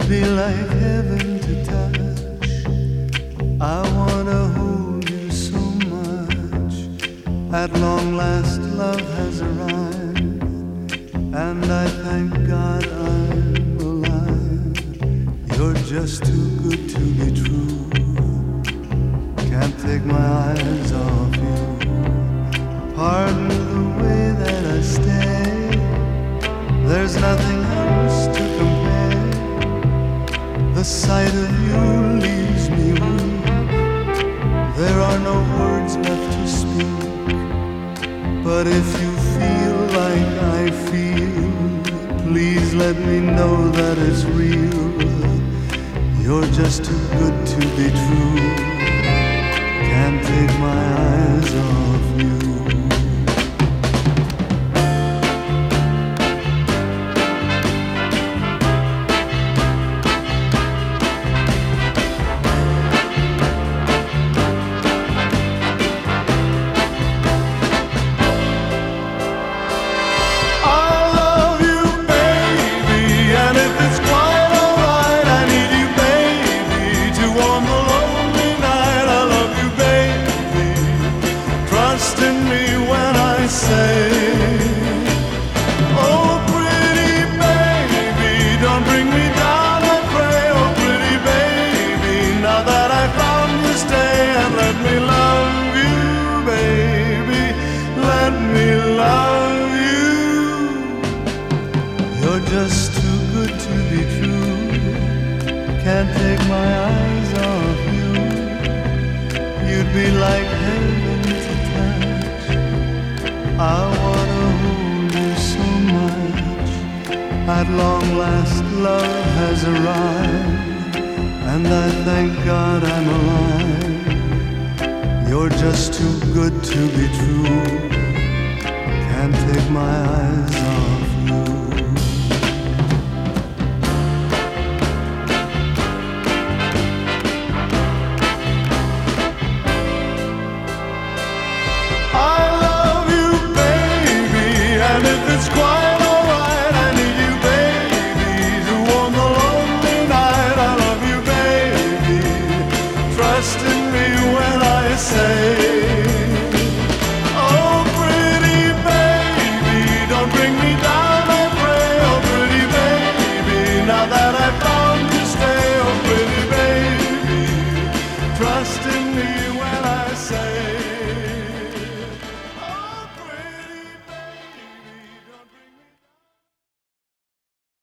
be like heaven to touch. I wanna hold you so much. At long last love has arrived, and I thank God I'm alive. You're just too good to be true. Can't take my eyes off you. Pardon the way that I stay. There's nothing else to compare. The sight of you leaves me weak. There are no words left to speak. But if you feel like I feel, please let me know that it's real. You're just too good to be true. Can't take my eyes off you. You're just too good to be true. Can't take my eyes off you. You'd be like heaven to touch. I wanna hold you so much. At long last love has arrived, and I thank God I'm alive. You're just too good to be true. Can't take my eyes off